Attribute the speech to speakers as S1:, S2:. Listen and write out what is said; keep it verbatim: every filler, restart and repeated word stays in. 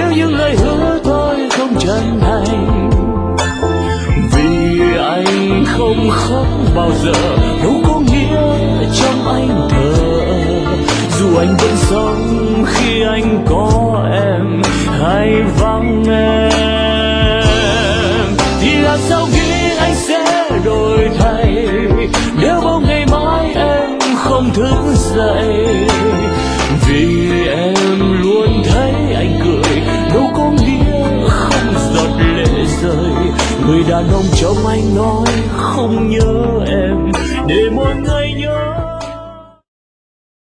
S1: nếu những lời hứa tôi không chân thành. Vì anh không khóc bao giờ đâu có nghĩa trong anh thờ. Dù anh vẫn sống khi anh có em hay vắng em, thì làm sao nghĩ anh sẽ đổi thay nếu một ngày mai em không thức dậy. Vì em luôn thấy anh cười đâu có nghĩa không giọt lệ rơi. Người đàn ông trong anh nói không nhớ em để một ngày nhớ